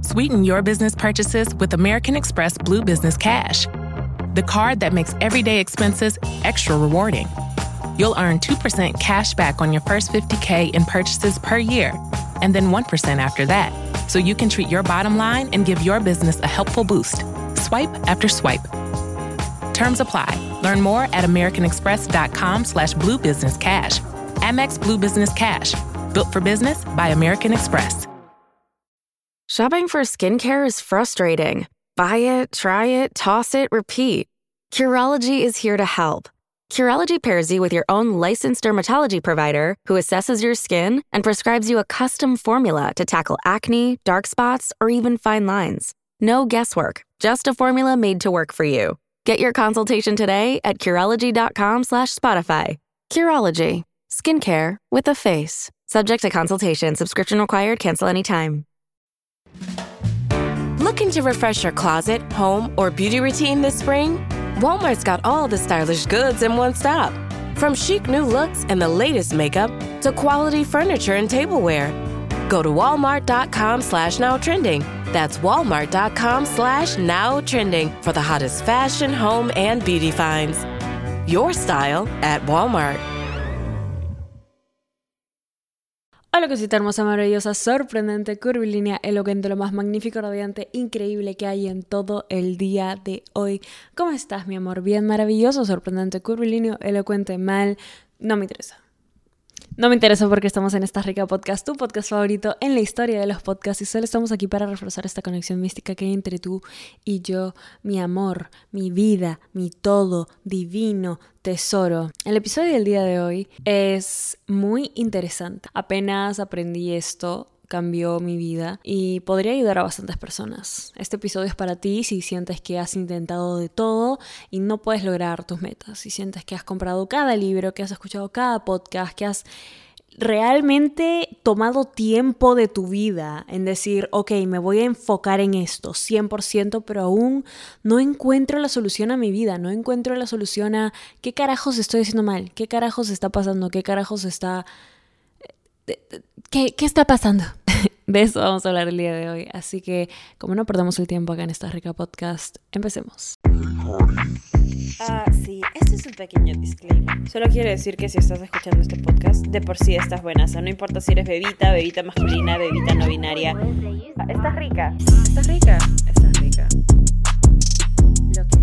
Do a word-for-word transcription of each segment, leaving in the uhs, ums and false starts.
Sweeten your business purchases with American Express Blue Business Cash, the card that makes everyday expenses extra rewarding. You'll earn two percent cash back on your first fifty thousand in purchases per year, and then one percent after that, so you can treat your bottom line and give your business a helpful boost. Swipe after swipe. Terms apply. Learn more at americanexpress.com slash blue business cash. Amex Blue Business Cash. Built for business by American Express. Shopping for skincare is frustrating. Buy it, try it, toss it, repeat. Curology is here to help. Curology pairs you with your own licensed dermatology provider who assesses your skin and prescribes you a custom formula to tackle acne, dark spots, or even fine lines. No guesswork, just a formula made to work for you. Get your consultation today at Curology.com slash Spotify. Curology. Skincare with a face. Subject to consultation. Subscription required. Cancel anytime. Looking to refresh your closet, home, or beauty routine this spring? Walmart's got all the stylish goods in one stop. From chic new looks and the latest makeup to quality furniture and tableware. Go to walmart.com slash now trending. That's walmart.com slash now trending for the hottest fashion, home, and beauty finds. Your style at Walmart. Hola cosita hermosa, maravillosa, sorprendente, curvilínea, elocuente, lo más magnífico, radiante, increíble que hay en todo el día de hoy. ¿Cómo estás, mi amor? Bien, maravilloso, sorprendente, curvilíneo, elocuente, mal, no me interesa. No me interesa porque estamos en Esta Rica Podcast, tu podcast favorito en la historia de los podcasts, y solo estamos aquí para reforzar esta conexión mística que hay entre tú y yo, mi amor, mi vida, mi todo, divino, tesoro. El episodio del día de hoy es muy interesante. Apenas aprendí esto, cambió mi vida y podría ayudar a bastantes personas. Este episodio es para ti si sientes que has intentado de todo y no puedes lograr tus metas. Si sientes que has comprado cada libro, que has escuchado cada podcast, que has realmente tomado tiempo de tu vida en decir, ok, me voy a enfocar en esto cien por ciento, pero aún no encuentro la solución a mi vida, no encuentro la solución a qué carajos estoy haciendo mal, qué carajos está pasando, qué carajos está... ¿Qué, qué está pasando? De eso vamos a hablar el día de hoy. Así que, como no perdemos el tiempo acá en Esta Rica Podcast, empecemos. Ah, sí, este es un pequeño disclaimer. Solo quiero decir que si estás escuchando este podcast, de por sí estás buenaza. No importa si eres bebita, bebita masculina, bebita no binaria. Ah, estás rica. Estás rica. Estás rica. Lo que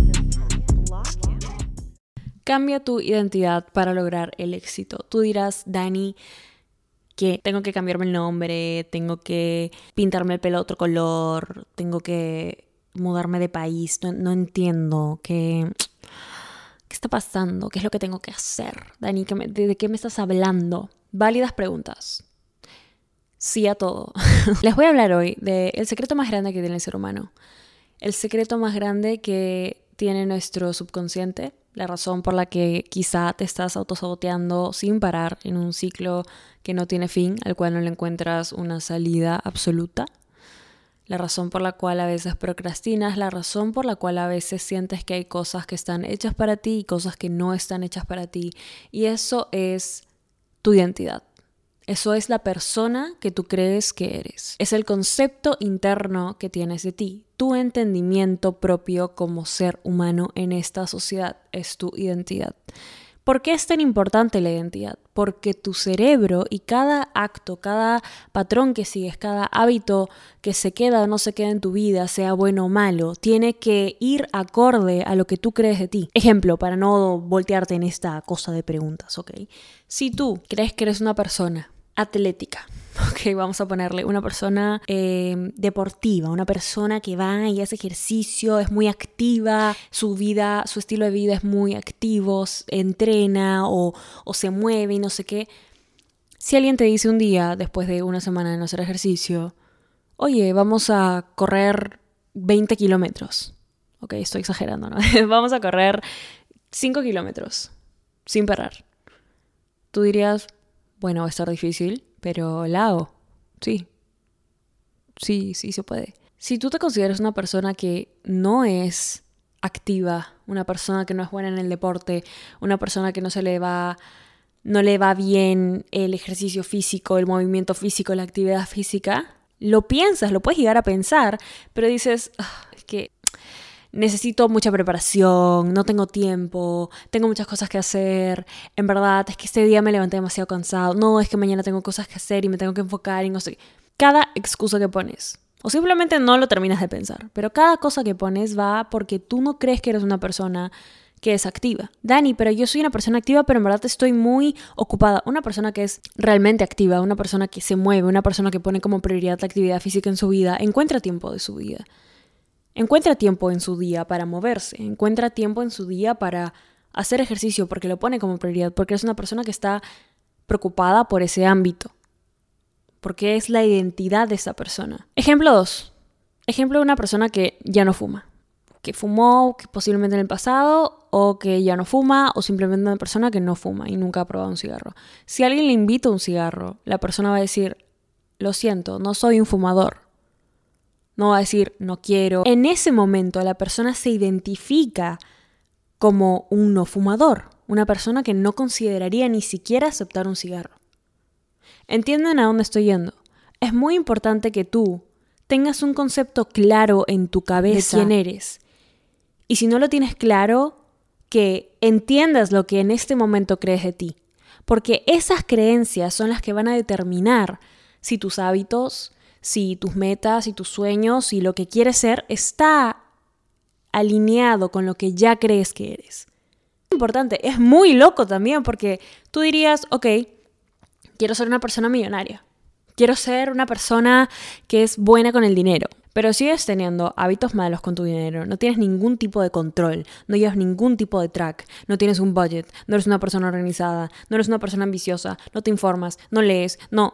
Cambia tu identidad para lograr el éxito. Tú dirás, Dani, que tengo que cambiarme el nombre, tengo que pintarme el pelo de otro color, tengo que mudarme de país, no, no entiendo qué, qué está pasando, qué es lo que tengo que hacer. Dani, ¿qué me, de, ¿de qué me estás hablando? Válidas preguntas. Sí a todo. Les voy a hablar hoy del secreto más grande que tiene el ser humano. El secreto más grande que tiene nuestro subconsciente. La razón por la que quizá te estás autosaboteando sin parar en un ciclo que no tiene fin, al cual no le encuentras una salida absoluta. La razón por la cual a veces procrastinas, la razón por la cual a veces sientes que hay cosas que están hechas para ti y cosas que no están hechas para ti. Y eso es tu identidad. Eso es la persona que tú crees que eres. Es el concepto interno que tienes de ti. Tu entendimiento propio como ser humano en esta sociedad es tu identidad. ¿Por qué es tan importante la identidad? Porque tu cerebro y cada acto, cada patrón que sigues, cada hábito que se queda o no se queda en tu vida, sea bueno o malo, tiene que ir acorde a lo que tú crees de ti. Ejemplo, para no voltearte en esta cosa de preguntas, ¿ok? Si tú crees que eres una persona atlética, ok, vamos a ponerle una persona eh, deportiva, una persona que va y hace ejercicio, es muy activa, su vida, su estilo de vida es muy activo, entrena o, o se mueve y no sé qué. Si alguien te dice un día, después de una semana de no hacer ejercicio, oye, vamos a correr veinte kilómetros, ok, estoy exagerando, ¿no? Vamos a correr cinco kilómetros sin parar. Tú dirías, bueno, va a estar difícil, pero la hago. Sí. Sí, sí se puede. Si tú te consideras una persona que no es activa, una persona que no es buena en el deporte, una persona que no se le va, no le va bien el ejercicio físico, el movimiento físico, la actividad física, Lo piensas, lo puedes llegar a pensar, pero dices, ah, es que necesito mucha preparación, no tengo tiempo, tengo muchas cosas que hacer, en verdad es que este día me levanté demasiado cansado, no, es que mañana tengo cosas que hacer y me tengo que enfocar y no sé. Cada excusa que pones, o simplemente no lo terminas de pensar, pero cada cosa que pones va porque tú no crees que eres una persona que es activa. Dani, pero yo soy una persona activa, pero en verdad estoy muy ocupada. Una persona que es realmente activa, una persona que se mueve, una persona que pone como prioridad la actividad física en su vida, encuentra tiempo de su vida. Encuentra tiempo en su día para moverse, encuentra tiempo en su día para hacer ejercicio porque lo pone como prioridad, porque es una persona que está preocupada por ese ámbito, porque es la identidad de esa persona. Ejemplo dos. Ejemplo de una persona que ya no fuma. Que fumó que posiblemente en el pasado, o que ya no fuma, o simplemente una persona que no fuma y nunca ha probado un cigarro. Si alguien le invita un cigarro, la persona va a decir, lo siento, no soy un fumador. No va a decir, no quiero. En ese momento la persona se identifica como un no fumador, una persona que no consideraría ni siquiera aceptar un cigarro. ¿Entienden a dónde estoy yendo? Es muy importante que tú tengas un concepto claro en tu cabeza de quién eres. Y si no lo tienes claro, que entiendas lo que en este momento crees de ti. Porque esas creencias son las que van a determinar si tus hábitos, si tus metas, si tus sueños, si lo que quieres ser está alineado con lo que ya crees que eres. Es importante, es muy loco también porque tú dirías, ok, quiero ser una persona millonaria. Quiero ser una persona que es buena con el dinero. Pero sigues teniendo hábitos malos con tu dinero, no tienes ningún tipo de control, no llevas ningún tipo de track, no tienes un budget, no eres una persona organizada, no eres una persona ambiciosa, no te informas, no lees, no...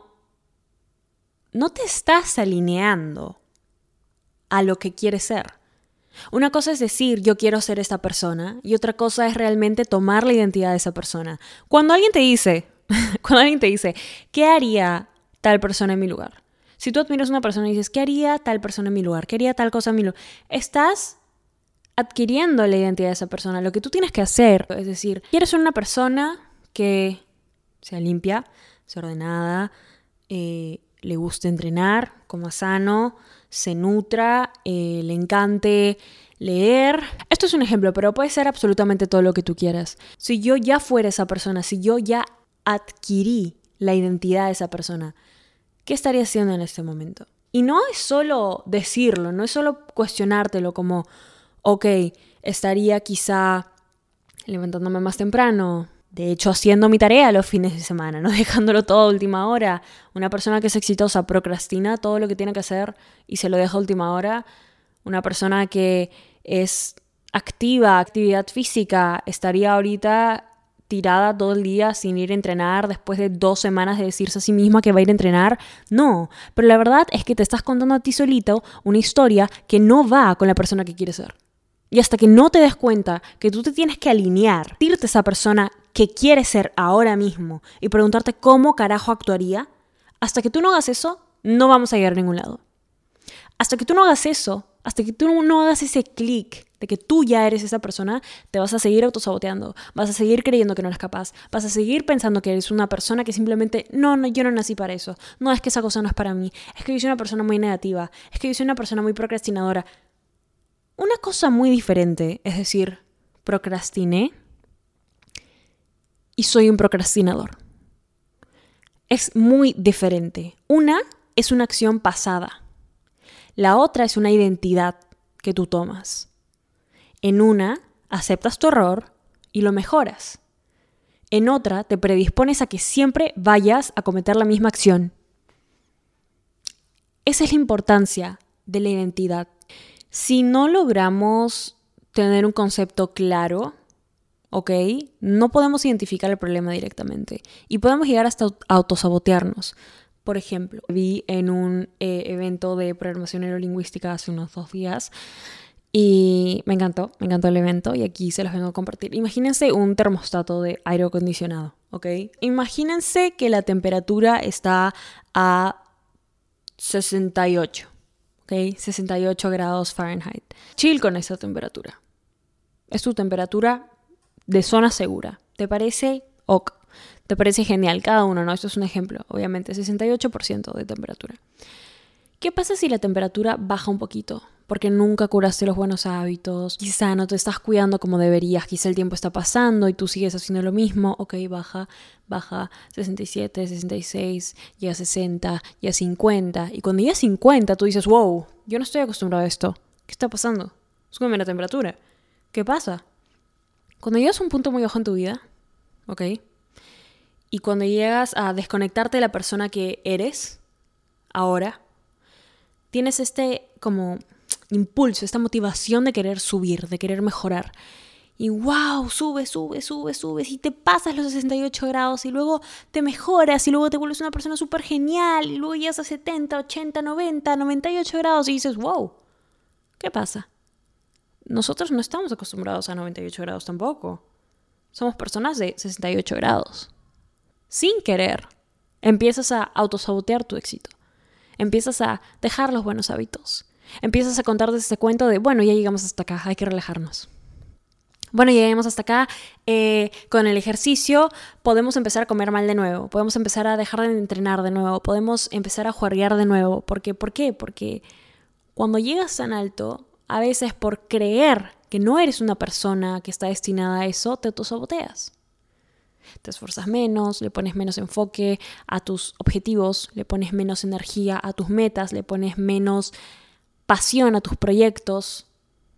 No te estás alineando a lo que quieres ser. Una cosa es decir, yo quiero ser esta persona, y otra cosa es realmente tomar la identidad de esa persona. Cuando alguien te dice, cuando alguien te dice, ¿qué haría tal persona en mi lugar? Si tú admiras a una persona y dices, ¿qué haría tal persona en mi lugar? ¿Qué haría tal cosa en mi lugar? Estás adquiriendo la identidad de esa persona. Lo que tú tienes que hacer, es decir, quieres ser una persona que sea limpia, sea ordenada, eh, le guste entrenar, coma sano, se nutra, eh, le encante leer. Esto es un ejemplo, pero puede ser absolutamente todo lo que tú quieras. Si yo ya fuera esa persona, si yo ya adquirí la identidad de esa persona, ¿qué estaría haciendo en este momento? Y no es solo decirlo, no es solo cuestionártelo como, ok, estaría quizá levantándome más temprano, de hecho haciendo mi tarea los fines de semana, no dejándolo todo a última hora. Una persona que es exitosa procrastina todo lo que tiene que hacer y se lo deja a última hora. Una persona que es activa, actividad física, estaría ahorita tirada todo el día sin ir a entrenar después de dos semanas de decirse a sí misma que va a ir a entrenar. No, pero la verdad es que te estás contando a ti solito una historia que no va con la persona que quieres ser. Y hasta que no te des cuenta que tú te tienes que alinear, irte a esa persona que quieres ser ahora mismo y preguntarte cómo carajo actuaría, hasta que tú no hagas eso, no vamos a llegar a ningún lado. Hasta que tú no hagas eso, hasta que tú no hagas ese clic de que tú ya eres esa persona, te vas a seguir autosaboteando, vas a seguir creyendo que no eres capaz, vas a seguir pensando que eres una persona que simplemente, no, no, yo no nací para eso, no, es que esa cosa no es para mí, es que yo soy una persona muy negativa, es que yo soy una persona muy procrastinadora. Una cosa muy diferente, es decir, procrastiné y soy un procrastinador. Es muy diferente. Una es una acción pasada. La otra es una identidad que tú tomas. En una, aceptas tu error y lo mejoras. En otra, te predispones a que siempre vayas a cometer la misma acción. Esa es la importancia de la identidad. Si no logramos tener un concepto claro, ¿ok? No podemos identificar el problema directamente y podemos llegar hasta autosabotearnos. Por ejemplo, vi en un eh, evento de programación neurolingüística hace unos dos días y me encantó, me encantó el evento y aquí se los vengo a compartir. Imagínense un termostato de aire acondicionado, ¿ok? Imagínense que la temperatura está a sesenta y ocho. ¿Ok? sesenta y ocho grados Fahrenheit. Chill con esa temperatura. Es tu temperatura de zona segura. ¿Te parece ok? ¿Te parece genial? Cada uno, ¿no? Esto es un ejemplo. Obviamente, sesenta y ocho por ciento de temperatura. ¿Qué pasa si la temperatura baja un poquito? Porque nunca curaste los buenos hábitos, quizá no te estás cuidando como deberías, quizá el tiempo está pasando y tú sigues haciendo lo mismo. Ok, baja, baja, sesenta y siete, sesenta y seis, llega a sesenta, llega a cincuenta. Y cuando llega a cincuenta tú dices, wow, yo no estoy acostumbrado a esto. ¿Qué está pasando? Súbeme la temperatura. ¿Qué pasa? Cuando llegas a un punto muy bajo en tu vida, ok, y cuando llegas a desconectarte de la persona que eres, ahora, tienes este como impulso, esta motivación de querer subir, de querer mejorar. Y wow, sube, sube, sube, subes y te pasas los sesenta y ocho grados y luego te mejoras y luego te vuelves una persona súper genial y luego llegas a setenta, ochenta, noventa, noventa y ocho grados y dices, wow, ¿qué pasa? Nosotros no estamos acostumbrados a noventa y ocho grados tampoco. Somos personas de sesenta y ocho grados. Sin querer, empiezas a autosabotear tu éxito. Empiezas a dejar los buenos hábitos. Empiezas a contarte este cuento de, bueno, ya llegamos hasta acá, hay que relajarnos. Bueno, lleguemos hasta acá, eh, con el ejercicio podemos empezar a comer mal de nuevo, podemos empezar a dejar de entrenar de nuevo, podemos empezar a juerguear de nuevo. ¿Por qué? ¿Por qué? Porque cuando llegas tan alto, a veces por creer que no eres una persona que está destinada a eso, te autosaboteas. Te esfuerzas menos, le pones menos enfoque a tus objetivos, le pones menos energía a tus metas, le pones menos pasión a tus proyectos.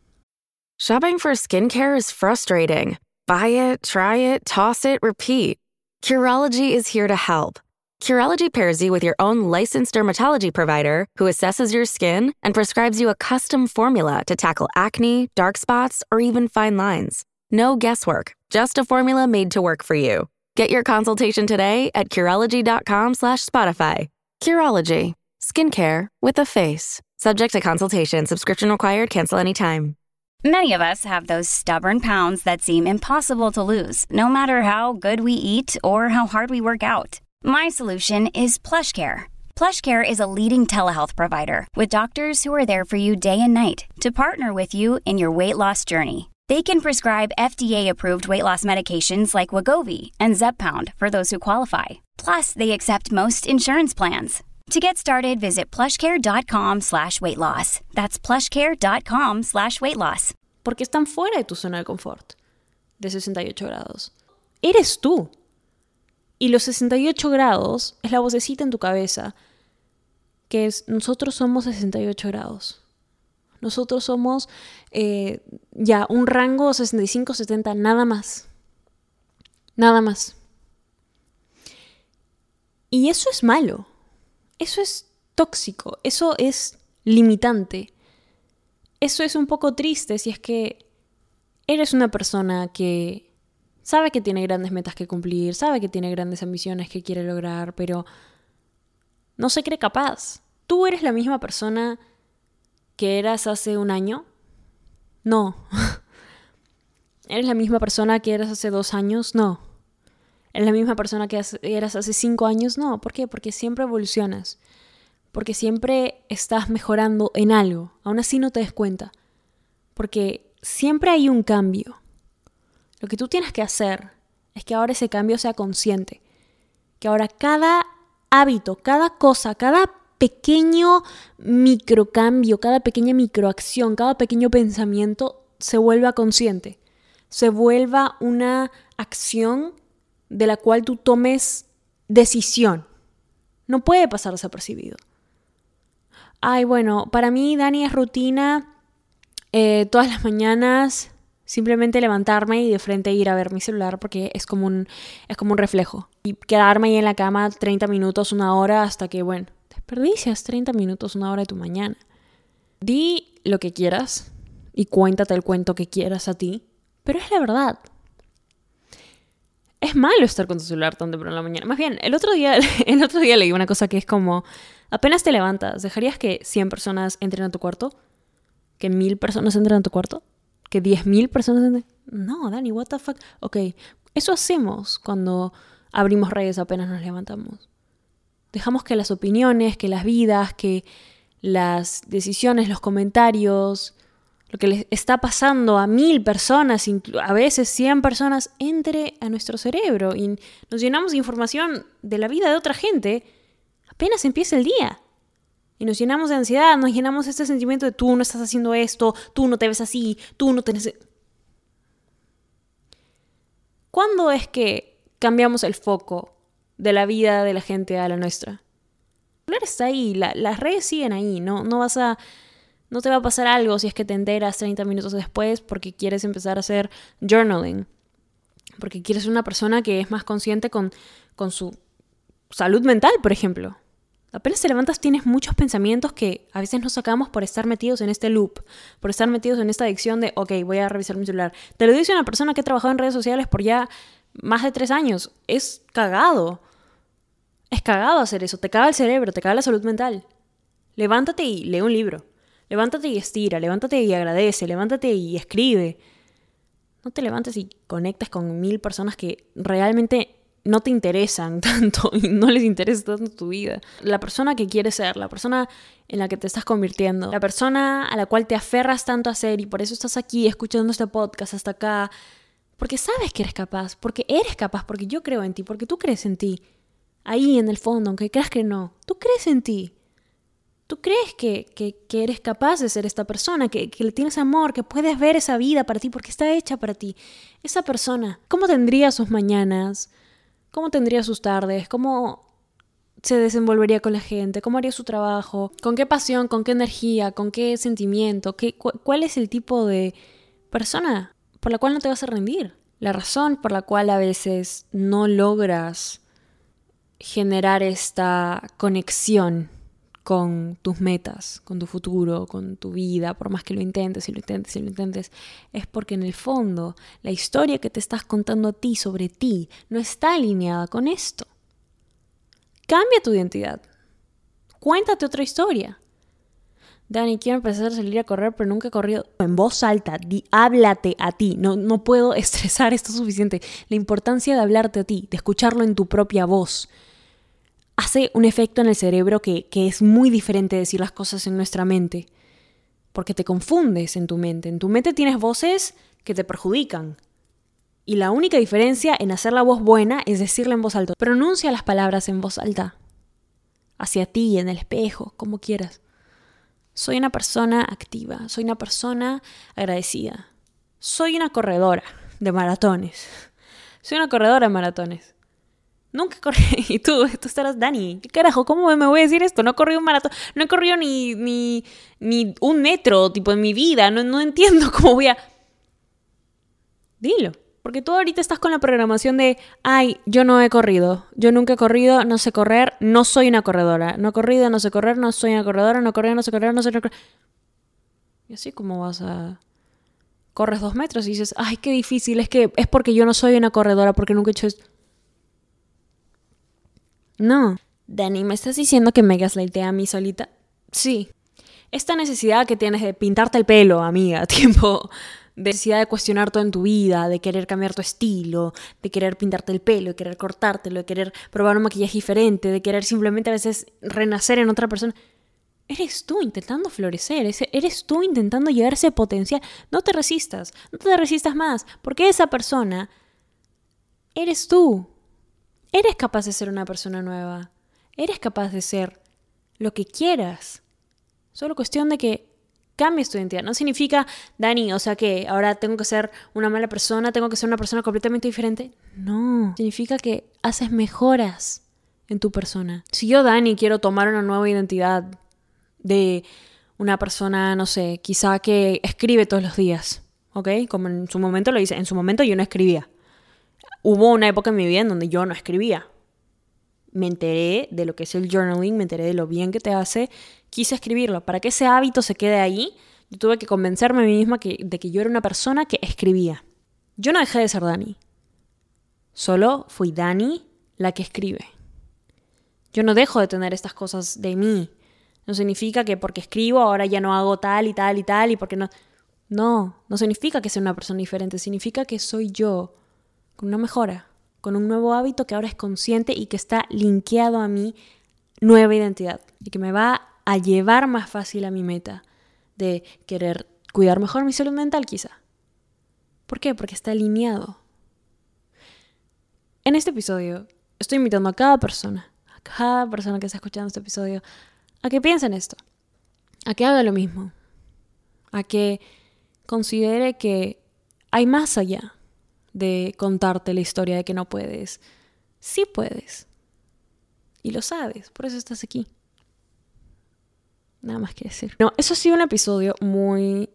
Shopping for skincare is frustrating. Buy it, try it, toss it, repeat. Curology is here to help. Curology pairs you with your own licensed dermatology provider who assesses your skin and prescribes you a custom formula to tackle acne, dark spots, or even fine lines. No guesswork, just a formula made to work for you. Get your consultation today at Curology.com slash Spotify. Curology, skincare with a face. Subject to consultation, subscription required, cancel anytime. Many of us have those stubborn pounds that seem impossible to lose, no matter how good we eat or how hard we work out. My solution is PlushCare. PlushCare is a leading telehealth provider with doctors who are there for you day and night to partner with you in your weight loss journey. They can prescribe F D A-approved weight loss medications like Wegovy and Zepbound for those who qualify. Plus, they accept most insurance plans. To get started, visit plushcare.com slash weight loss. That's plushcare.com slash weight loss. Porque están fuera de tu zona de confort, de sesenta y ocho grados. Eres tú. Y los sesenta y ocho grados es la vocecita en tu cabeza que es, nosotros somos sesenta y ocho grados. Nosotros somos eh, ya un rango sesenta y cinco, setenta, nada más. Nada más. Y eso es malo. Eso es tóxico. Eso es limitante. Eso es un poco triste si es que eres una persona que sabe que tiene grandes metas que cumplir, sabe que tiene grandes ambiciones que quiere lograr, pero no se cree capaz. ¿Tú eres la misma persona que eras hace un año? No. ¿Eres la misma persona que eras hace dos años? No. ¿Eres la misma persona que eras hace cinco años? No. ¿Por qué? Porque siempre evolucionas. Porque siempre estás mejorando en algo. Aún así no te des cuenta. Porque siempre hay un cambio. Lo que tú tienes que hacer es que ahora ese cambio sea consciente. Que ahora cada hábito, cada cosa, cada pequeño microcambio, cada pequeña microacción, cada pequeño pensamiento se vuelva consciente. Se vuelva una acción de la cual tú tomes decisión. No puede pasar desapercibido. Ay, bueno, para mí, Dani, es rutina eh, todas las mañanas simplemente levantarme y de frente ir a ver mi celular porque es como un, es como un reflejo. Y quedarme ahí en la cama treinta minutos, una hora, hasta que, bueno, desperdicias treinta minutos, una hora de tu mañana. Di lo que quieras y cuéntate el cuento que quieras a ti, pero es la verdad. Es malo estar con tu celular tan temprano en la mañana. Más bien, el otro día, el otro día leí una cosa que es como, apenas te levantas, ¿dejarías que cien personas entren a tu cuarto? ¿Que mil personas entren a tu cuarto? ¿Que diez mil personas entren? No, Dani, what the fuck? Ok, eso hacemos cuando abrimos redes apenas nos levantamos. Dejamos que las opiniones, que las vidas, que las decisiones, los comentarios, lo que les está pasando a mil personas, a veces cien personas, entre a nuestro cerebro y nos llenamos de información de la vida de otra gente apenas empieza el día. Y nos llenamos de ansiedad, nos llenamos de este sentimiento de tú no estás haciendo esto, tú no te ves así, tú no tienes... ¿Cuándo es que cambiamos el foco de la vida de la gente a la nuestra? El celular está ahí, la, las redes siguen ahí, no, no vas a... No te va a pasar algo si es que te enteras treinta minutos después porque quieres empezar a hacer journaling. Porque quieres ser una persona que es más consciente con, con su salud mental, por ejemplo. Apenas te levantas tienes muchos pensamientos que a veces nos sacamos por estar metidos en este loop, por estar metidos en esta adicción de, ok, voy a revisar mi celular. Te lo dice una persona que ha trabajado en redes sociales por ya más de tres años. Es cagado. Es cagado hacer eso. Te caga el cerebro, te caga la salud mental. Levántate y lee un libro. Levántate y estira, levántate y agradece, levántate y escribe. No te levantes y conectas con mil personas que realmente no te interesan tanto y no les interesa tanto tu vida. La persona que quieres ser, la persona en la que te estás convirtiendo, la persona a la cual te aferras tanto a ser y por eso estás aquí escuchando este podcast hasta acá, porque sabes que eres capaz, porque eres capaz, porque yo creo en ti, porque tú crees en ti. Ahí en el fondo, aunque creas que no, tú crees en ti. Tú crees que, que, que eres capaz de ser esta persona, que, que le tienes amor, que puedes ver esa vida para ti porque está hecha para ti. Esa persona, ¿cómo tendría sus mañanas? ¿Cómo tendría sus tardes? ¿Cómo se desenvolvería con la gente? ¿Cómo haría su trabajo? ¿Con qué pasión? ¿Con qué energía? ¿Con qué sentimiento? ¿Qué, cu- ¿Cuál es el tipo de persona por la cual no te vas a rendir? La razón por la cual a veces no logras generar esta conexión con tus metas, con tu futuro, con tu vida, por más que lo intentes y lo intentes y lo intentes, es porque en el fondo la historia que te estás contando a ti sobre ti no está alineada con esto. Cambia tu identidad. Cuéntate otra historia. Dani, quiero empezar a salir a correr, pero nunca he corrido. En voz alta, di, háblate a ti. No, no puedo estresar esto suficiente. La importancia de hablarte a ti, de escucharlo en tu propia voz, hace un efecto en el cerebro que, que es muy diferente de decir las cosas en nuestra mente. Porque te confundes en tu mente. En tu mente tienes voces que te perjudican. Y la única diferencia en hacer la voz buena es decirla en voz alta. Pronuncia las palabras en voz alta. Hacia ti, en el espejo, como quieras. Soy una persona activa. Soy una persona agradecida. Soy una corredora de maratones. Soy una corredora de maratones. Nunca corrí. Y tú, tú estarás, Dani, ¿qué carajo? ¿Cómo me voy a decir esto? No he corrido un maratón. No he corrido ni, ni, ni un metro, tipo, en mi vida. No, no entiendo cómo voy a... Dilo. Porque tú ahorita estás con la programación de, ay, yo no he corrido. Yo nunca he corrido, no sé correr, no soy una corredora. No he corrido, no sé correr, no soy una corredora, no he corrido, no sé correr, no sé correr. Y así como vas a... Corres dos metros y dices, ay, qué difícil. Es que es porque yo no soy una corredora, porque nunca he hecho esto. No. Dani, ¿me estás diciendo que me gaslightee a mí solita? Sí. Esta necesidad que tienes de pintarte el pelo, amiga, tiempo, de necesidad de cuestionar todo en tu vida, de querer cambiar tu estilo, de querer pintarte el pelo, de querer cortártelo, de querer probar un maquillaje diferente, de querer simplemente a veces renacer en otra persona. Eres tú intentando florecer, eres tú intentando llegar a ese potencial. No te resistas, no te resistas más, porque esa persona eres tú. Eres capaz de ser una persona nueva. Eres capaz de ser lo que quieras. Solo cuestión de que cambies tu identidad. No significa, Dani, o sea que ahora tengo que ser una mala persona, tengo que ser una persona completamente diferente. No. Significa que haces mejoras en tu persona. Si yo, Dani, quiero tomar una nueva identidad de una persona, no sé, quizá que escribe todos los días, ¿ok? Como en su momento lo hice. En su momento yo no escribía. Hubo una época en mi vida en donde yo no escribía. Me enteré de lo que es el journaling, me enteré de lo bien que te hace, quise escribirlo. Para que ese hábito se quede ahí, yo tuve que convencerme a mí misma que, de que yo era una persona que escribía. Yo no dejé de ser Dani. Solo fui Dani la que escribe. Yo no dejo de tener estas cosas de mí. No significa que porque escribo ahora ya no hago tal y tal y tal y porque no... No, no significa que sea una persona diferente. Significa que soy yo con una mejora, con un nuevo hábito que ahora es consciente y que está linkeado a mi nueva identidad y que me va a llevar más fácil a mi meta de querer cuidar mejor mi salud mental quizá. ¿Por qué? Porque está alineado. En este episodio estoy invitando a cada persona, a cada persona que está escuchando este episodio a que piense en esto, a que haga lo mismo, a que considere que hay más allá de contarte la historia de que no puedes. Sí puedes. Y lo sabes, por eso estás aquí. Nada más que decir. No, eso ha sido un episodio muy...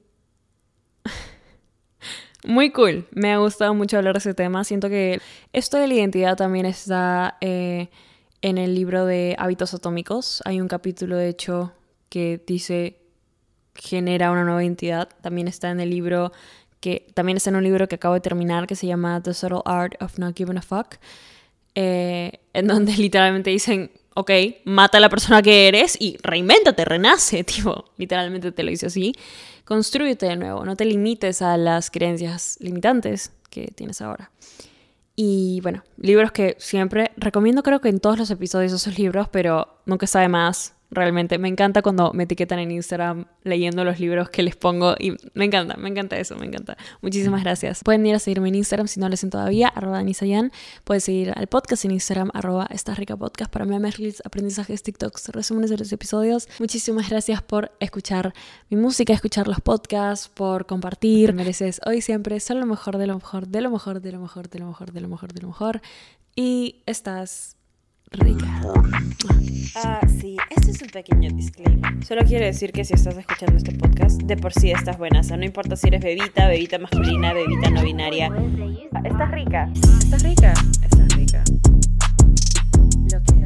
muy cool. Me ha gustado mucho hablar de ese tema. Siento que esto de la identidad también está eh, en el libro de Hábitos Atómicos. Hay un capítulo, de hecho, que dice genera una nueva identidad. También está en el libro que también está en un libro que acabo de terminar que se llama The Subtle Art of Not Giving a Fuck, eh, en donde literalmente dicen, ok, mata a la persona que eres y reinvéntate, renace, tipo, literalmente te lo dice así. Constrúyete de nuevo, no te limites a las creencias limitantes que tienes ahora. Y bueno, libros que siempre recomiendo, creo que en todos los episodios esos libros, pero nunca sabe más. Realmente me encanta cuando me etiquetan en Instagram leyendo los libros que les pongo y me encanta, me encanta eso, me encanta. Muchísimas gracias. Pueden ir a seguirme en Instagram si no lo hacen todavía, arroba Danisayan. Pueden seguir al podcast en Instagram, arroba Estás Rica Podcast para memes, reels, aprendizajes, TikToks, resúmenes de los episodios. Muchísimas gracias por escuchar mi música, escuchar los podcasts, por compartir. Te mereces hoy y siempre solo lo mejor, de lo mejor, de lo mejor, de lo mejor, de lo mejor, de lo mejor, de lo mejor. Y estás rica. Ah, sí, este es un pequeño disclaimer. Solo quiero decir que si estás escuchando este podcast, de por sí estás buena. O sea, no importa si eres bebita, bebita masculina, bebita no binaria. Ah, estás rica. Estás rica. Estás rica. Lo quiero.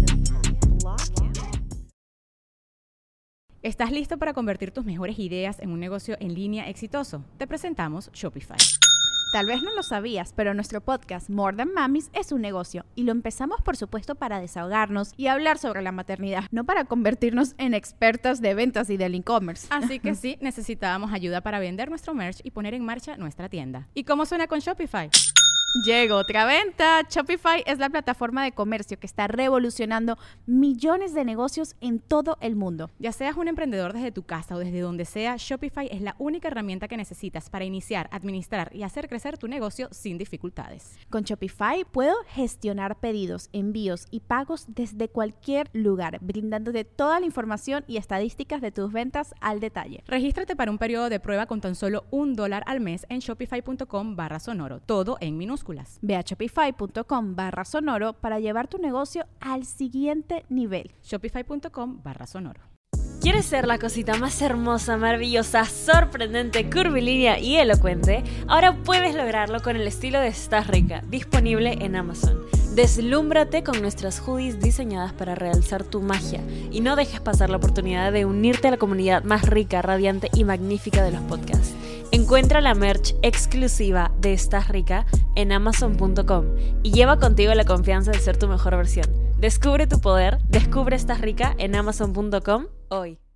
¿Estás listo para convertir tus mejores ideas en un negocio en línea exitoso? Te presentamos Shopify. Tal vez no lo sabías, pero nuestro podcast More Than Mamis es un negocio y lo empezamos por supuesto para desahogarnos y hablar sobre la maternidad, no para convertirnos en expertas de ventas y del e-commerce. Así que sí, necesitábamos ayuda para vender nuestro merch y poner en marcha nuestra tienda. ¿Y cómo suena con Shopify? Llegó otra venta. Shopify es la plataforma de comercio que está revolucionando millones de negocios en todo el mundo. Ya seas un emprendedor desde tu casa o desde donde sea, Shopify es la única herramienta que necesitas para iniciar, administrar y hacer crecer tu negocio sin dificultades. Con Shopify puedo gestionar pedidos, envíos y pagos desde cualquier lugar, brindándote toda la información y estadísticas de tus ventas al detalle. Regístrate para un periodo de prueba con tan solo un dólar al mes en shopify.com barra sonoro, todo en minúsculas. Ve a shopify.com barra sonoro para llevar tu negocio al siguiente nivel. Shopify.com barra sonoro. ¿Quieres ser la cosita más hermosa, maravillosa, sorprendente, curvilínea y elocuente? Ahora puedes lograrlo con el estilo de Estás Rica, disponible en Amazon. Deslúmbrate con nuestras hoodies diseñadas para realzar tu magia y no dejes pasar la oportunidad de unirte a la comunidad más rica, radiante y magnífica de los podcasts. Encuentra la merch exclusiva de Estás Rica en amazon punto com y lleva contigo la confianza de ser tu mejor versión. Descubre tu poder, descubre Estás Rica en amazon punto com hoy.